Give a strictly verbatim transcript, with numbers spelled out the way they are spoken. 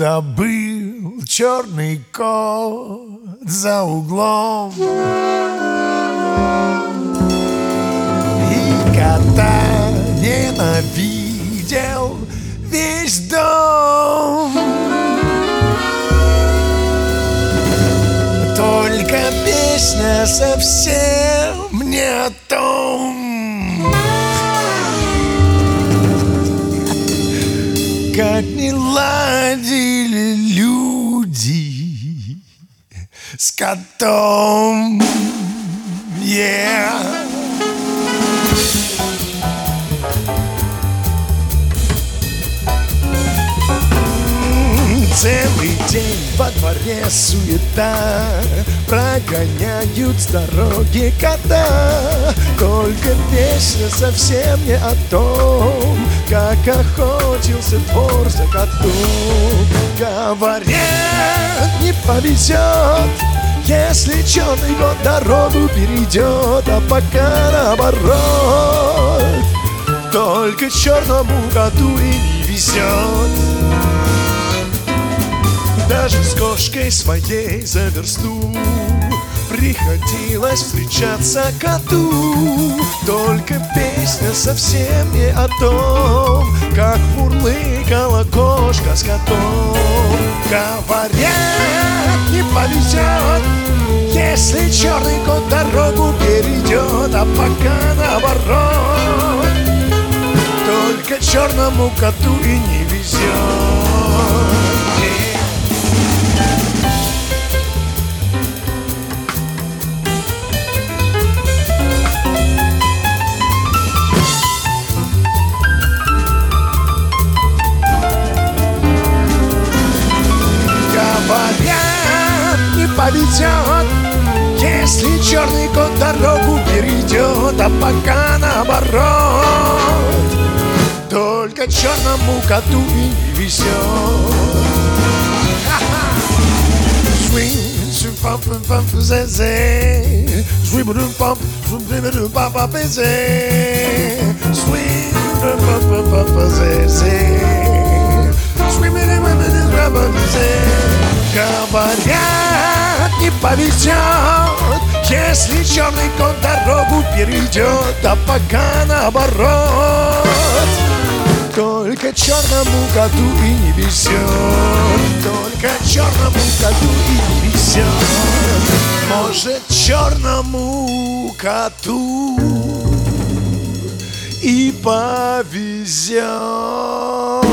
Да был черный кот за углом, и кота ненавидел весь дом. Только песня совсем не о том, как не ладили люди с котом. Yeah. Целый день во дворе суета, прогоняют с дороги кота. Только песня совсем не о том, как охотился двор за котом. Говорят, не повезет, если черный кот дорогу перейдет, а пока наоборот, только черному коту и не везет. Даже с кошкой своей за версту приходилось встречаться коту. Только песня совсем не о том, как мурлыкала кошка с котом. Говорят, не повезет, если черный кот дорогу перейдет, а пока наоборот, только черному коту и не везет. Повезет, если черный кот дорогу перейдет, а пока наоборот, только черному коту и не везет. Swing, swing, pump, pump, zeze. Swing, pump, swing, pump, pump, zeze. Swing, pump, pump, zeze. Swing, pump, pump, zeze. Говорят, не повезет, если черный кот дорогу перейдет, а пока наоборот, только черному коту и не везет. Только черному коту и не везет. Может, черному коту и повезет.